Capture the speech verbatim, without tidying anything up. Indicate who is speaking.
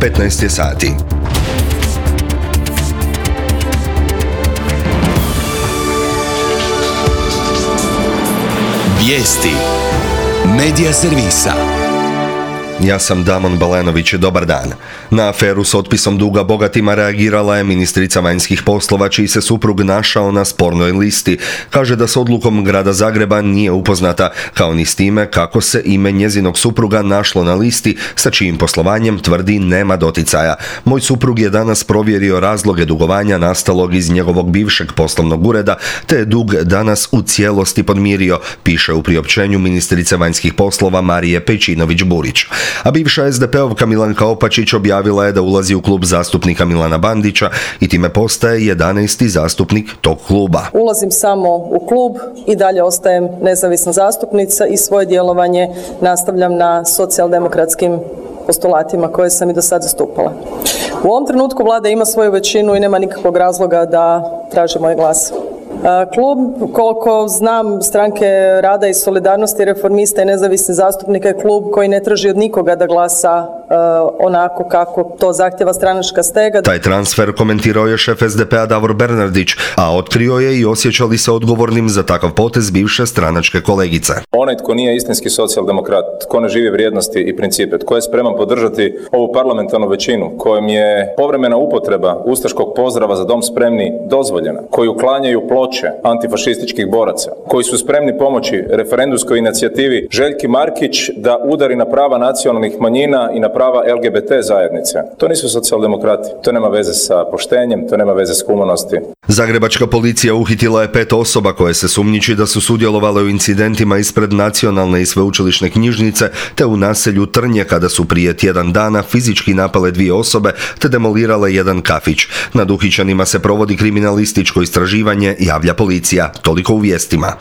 Speaker 1: petnaest je sati.
Speaker 2: Vijesti Medija servisa.
Speaker 1: Ja sam Damon Balenović, dobar dan. Na aferu s otpisom duga bogatima reagirala je ministrica vanjskih poslova, čiji se suprug našao na spornoj listi. Kaže da s odlukom grada Zagreba nije upoznata, kao ni s time kako se ime njezinog supruga našlo na listi, sa čijim poslovanjem tvrdi nema doticaja. Moj suprug je danas provjerio razloge dugovanja nastalog iz njegovog bivšeg poslovnog ureda, te je dug danas u cijelosti podmirio, piše u priopćenju ministrice vanjskih poslova Marije Pejčinović-Burić. A bivša es de peovka Milanka Opačić objavila je da ulazi u klub zastupnika Milana Bandića i time postaje jedanaesti zastupnik tog kluba.
Speaker 3: Ulazim samo u klub i dalje ostajem nezavisna zastupnica i svoje djelovanje nastavljam na socijaldemokratskim postulatima koje sam i do sad zastupala. U ovom trenutku vlada ima svoju većinu i nema nikakvog razloga da traži moj glas. Klub, koliko znam, Stranke rada i solidarnosti, Reformista i nezavisni zastupnika je klub koji ne traži od nikoga da glasa uh, onako kako to zahtjeva stranačka stega.
Speaker 1: Taj transfer komentirao je šef es de pe a Davor Bernardić, a otkrio je i osjeća li se odgovornim za takav potez bivše stranačke kolegice.
Speaker 4: Onaj tko nije istinski socijaldemokrat, tko ne živi vrijednosti i principe, tko je spreman podržati ovu parlamentarnu većinu, kojem je povremena upotreba ustaškog pozdrava za dom spremni dozvoljena, koji uklanjaju ploče antifašističkih boraca, koji su spremni pomoći referendumskoj inicijativi Željki Markić da udari na prava nacionalnih manjina i na prava el ge be te zajednice. To nisu socijaldemokrati. To nema veze sa poštenjem, to nema veze s humanosti.
Speaker 1: Zagrebačka policija uhitila je pet osoba koje se sumnjiči da su sudjelovale u incidentima ispred Nacionalne i sveučilišne knjižnice te u naselju Trnje kada su prije tjedan dana fizički napale dvije osobe te demolirale jedan kafić. Nad uhićenima se provodi kriminalističko istraživanje, javlja policija. Toliko u vijestima.